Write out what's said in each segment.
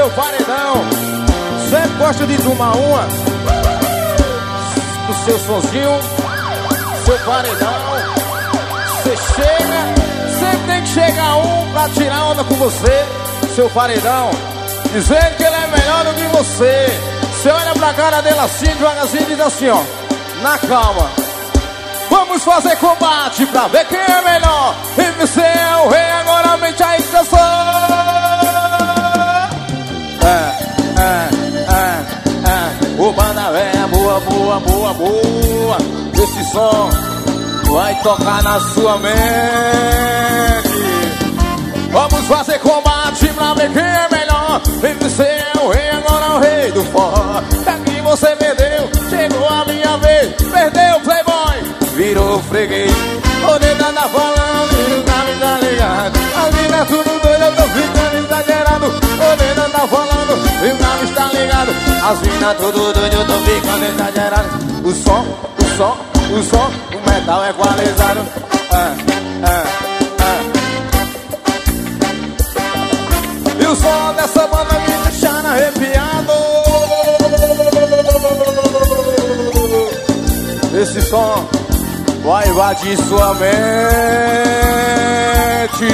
seu paredão. Sempre gosta de tomar uma do seu sonzinho, seu paredão. Você chega, sempre tem que chegar um pra tirar onda com você, seu paredão, dizendo que ele é melhor do que você. Você olha pra cara dele assim, devagarzinho, e diz assim, ó, na calma. Vamos fazer combate pra ver quem é melhor. E você é o rei, agora mente aí que eu sou. O banda véia, boa, boa, boa, boa. Esse som vai tocar na sua mente. Vamos fazer combate pra ver quem é melhor. E você é o rei, agora é o rei do forró. É que você perdeu, chegou a minha vez. Perdeu, playboy, virou freguês. O dedo tá falando e o nome tá ligado. A vida é tudo doido, eu tô ficando exagerado. O dedo tá falando e o nome está ligado. As minas tudo doido, eu tô ficando exagerado. O som, o metal é equalizado. E o som dessa banda me deixando arrepiado. Esse som vai invadir sua mente.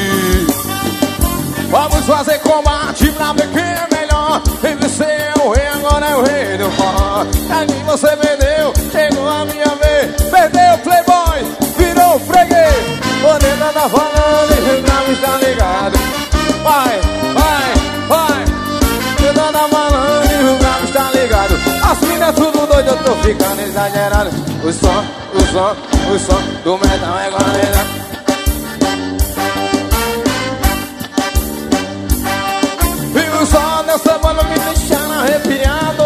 Vamos fazer combate pra ver quem é melhor. E você é o rei, agora é o rei do forró. Aí você perdeu, chegou a minha vez. Perdeu, playboy, virou freguês. O dedo tá falando e o nome está ligado. Vai, vai, vai. O dedo tá falando e o nome está ligado. As minas tudo doido, eu tô ficando exagerado. O som do metal é equalizado. E o som dessa banda me deixando arrepiado.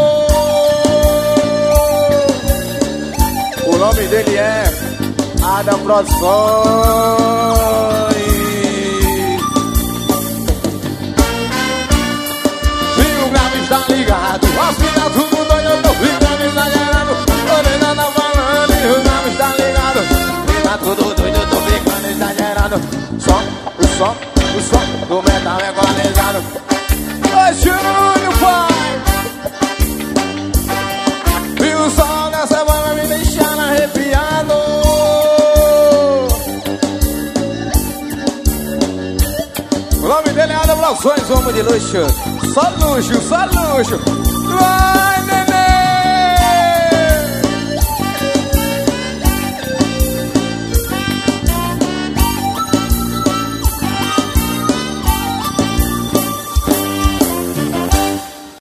O nome dele é Adam Produções. E o grave está ligado. As minas tudo doido, eu tô ficando exagerado. O dedo tá falando e o nome está ligado. Mina tudo doido, eu tô ficando exagerado. O som do metal é equalizado. Oi, Júnior, pai. E o som dessa banda me deixando arrepiado. O nome dele é Adam Produções, homem de luxo. Só luxo, só luxo.